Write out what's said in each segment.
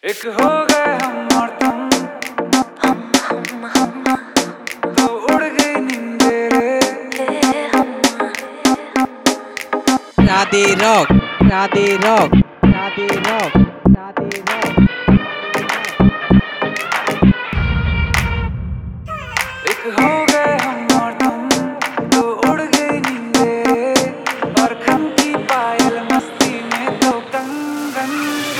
एक हो गए हम और तुम, तो उड़ गई नींदे रे। Radhe rock, Radhe rock, Radhe rock, Radhe rock. एक हो गए हम और तुम, तो उड़ गई नींदे रे। और खम की पायल मस्ती में तो कंगन।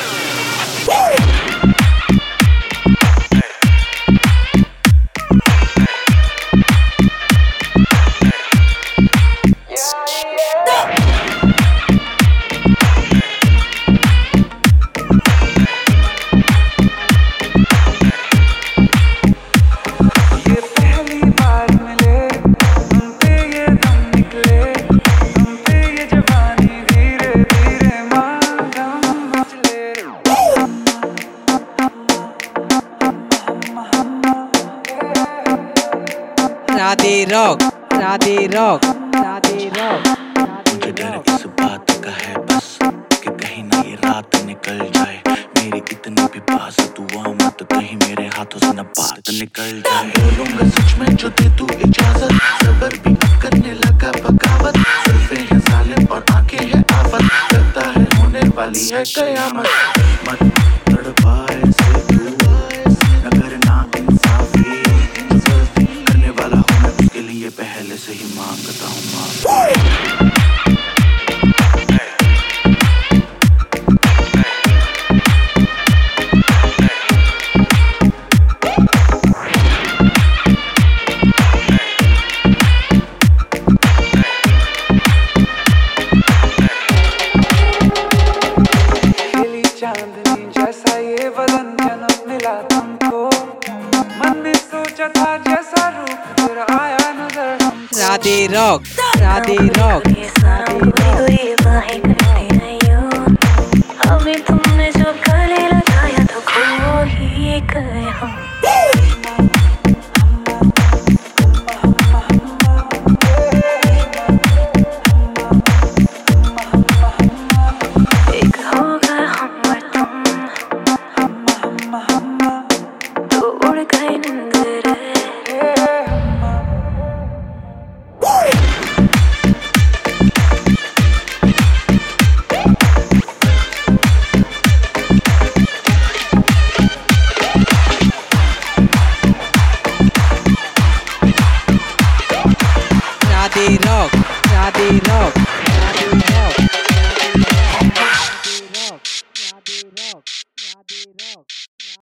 Radhe rock, Radhe rock, Radhe rock. मुझे डर इस बात का है बस कि कहीं ना ये रात निकल जाए। मेरी इतनी भी पास दुआ मत कहीं मेरे हाथों से न बात निकल जाए। बोलूंगा सच में जो दे तू इजाजत, सबर भी अब करने लगा बगावत। जुल्फे हैं जालिम और आंखें हैं आफत, लगता है होने वाली है कयामत। मत तड़पाए से तू न करना इंसाफी, जो गलती करने वाला हूँ मैं उसके लिए पहले से ही मांगता हूँ माफी। चांदनी जैसा ये बदन जन्म मिला तुमको, मन में सोचा था जैसा रूप तेरा आया नजर हमको। राधे रॉक, राधे रॉक, अभी तुमने जो गले लगाया तो खो ही गए हम।